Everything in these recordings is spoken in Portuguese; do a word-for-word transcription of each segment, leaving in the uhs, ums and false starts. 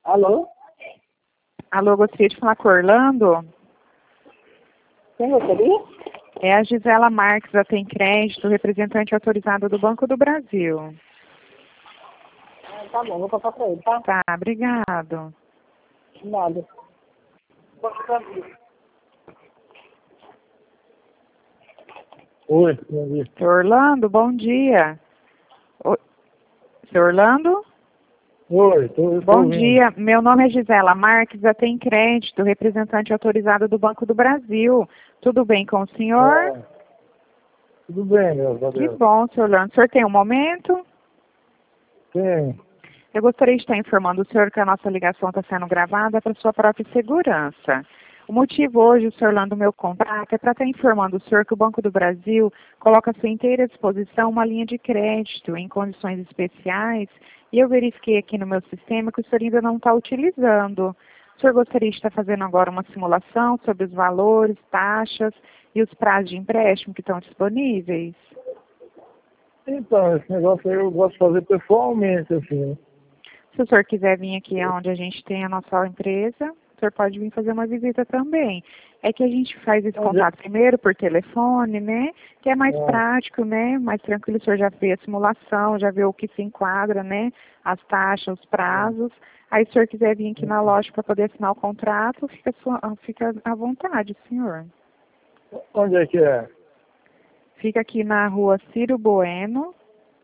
Alô? Alô, gostaria de falar com o Orlando? Quem gostaria? É a Gisela Marques, da Tem Crédito, representante autorizada do Banco do Brasil. Ah, tá bom, vou passar pra ele, tá? Tá, obrigado. Nada. Oi, bom dia. Seu Orlando, bom dia. O... Seu Orlando? Oi, tô, eu tô Bom ouvindo. dia, meu nome é Gisela Marques, da Tem Crédito, representante autorizada do Banco do Brasil. Tudo bem com o senhor? Ah, tudo bem, meu Que Deus. bom, seu Orlando. O senhor tem um momento? Tem. Eu gostaria de estar informando o senhor que a nossa ligação está sendo gravada para sua própria segurança. O motivo hoje, senhor Orlando, do meu contato é para estar informando o senhor que o Banco do Brasil coloca à sua inteira disposição uma linha de crédito em condições especiais e eu verifiquei aqui no meu sistema que o senhor ainda não está utilizando. O senhor gostaria de estar fazendo agora uma simulação sobre os valores, taxas e os prazos de empréstimo que estão disponíveis? Então, esse negócio aí eu gosto de fazer pessoalmente, assim. Se o senhor quiser vir aqui onde a gente tem a nossa empresa, o senhor pode vir fazer uma visita também. É que a gente faz esse Onde é? contato primeiro por telefone, né? Que é mais Ah, prático, né? Mais tranquilo, o senhor já vê a simulação, já vê o que se enquadra, né? As taxas, os prazos. Aí, se o senhor quiser vir aqui na loja para poder assinar o contrato, fica, sua- fica à vontade, senhor. onde é que é? Fica aqui na rua Ciro Bueno,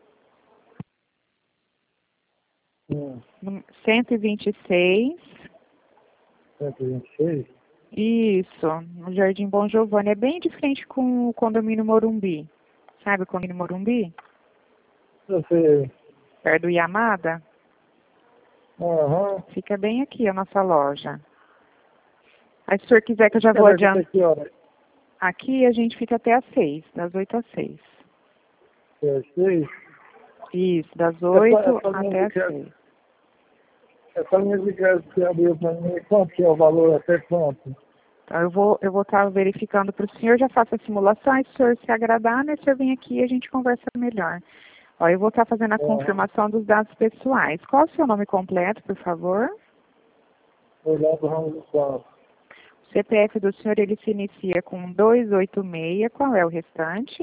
Hum, no cento e vinte e seis. cento e vinte e seis? Isso, no Jardim Bom Giovanni. É bem de frente com o condomínio Morumbi. Sabe o condomínio Morumbi? Eu sei. Perto do Yamada? Aham. Fica bem aqui a nossa loja. Aí se o senhor quiser que eu já vou Quer dizer, adiantar. até que hora? Aqui a gente fica até às seis, das oito às seis. É seis? Isso, das Essa, oito essa linha até de às crédito, seis. essa linha de crédito que você abriu pra mim, quanto que é o valor até quanto? Então eu vou eu vou estar verificando para o senhor, já faço a simulação, e se o senhor se agradar, né, o senhor vem aqui e a gente conversa melhor. Ó, eu vou estar fazendo a Aham. confirmação dos dados pessoais. Qual o seu nome completo, por favor? Orlando Ramos do Santos. O C P F do senhor, ele se inicia com dois oito seis, qual é o restante?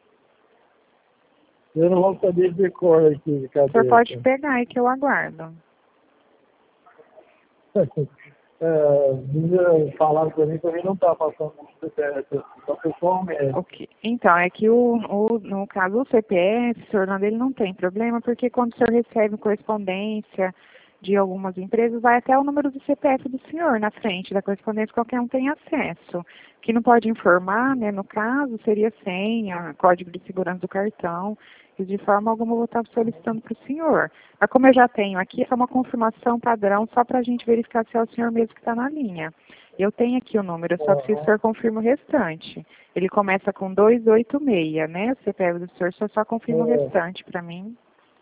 Eu não vou saber de cor aqui de O senhor pode cabeça. pegar aí que eu aguardo. É, me falaram pra mim que também não tá passando no C P F, só pessoalmente. Ok. Então, é que o, o, no caso o C P F, senhor Orlando, ele não tem problema, porque quando o senhor recebe correspondência de algumas empresas, vai até o número do C P F do senhor na frente da correspondência, qualquer um tem acesso. O que não pode informar, né, no caso, seria senha, código de segurança do cartão, e de forma alguma eu vou estar solicitando para o senhor. Mas como eu já tenho aqui, é uma confirmação padrão só para a gente verificar se é o senhor mesmo que está na linha. Eu tenho aqui o número, eu só preciso que o senhor confirme o restante. Ele começa com dois oito seis, né? O C P F do senhor, o senhor só confirma o É. restante para mim.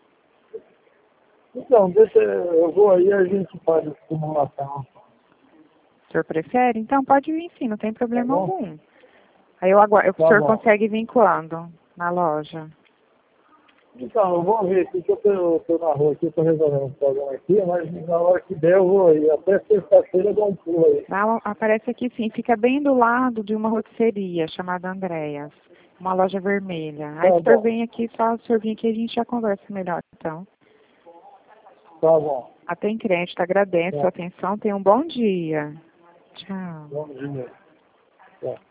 Então, deixa, eu vou aí e a gente faz a simulação, O senhor prefere? Então pode vir sim, não tem tá problema bom? algum. Aí eu aguardo, o Tá senhor bom. consegue vir quando? Na loja? Então, eu vou ver aqui que eu tô, eu tô na rua aqui, eu tô resolvendo um problema aqui, mas na hora que der eu vou aí. Até sexta-feira eu dou um pulo aí. Lá aparece aqui sim, fica bem do lado de uma rotisseria chamada Andréas. Uma loja vermelha. Aí Tá o senhor bom, vem aqui, só o senhor vir aqui e a gente já conversa melhor, então. tá bom. A Tem Crédito agradece a Tá. sua atenção. Tenha um bom dia. Tchau. Bom dia. Tá.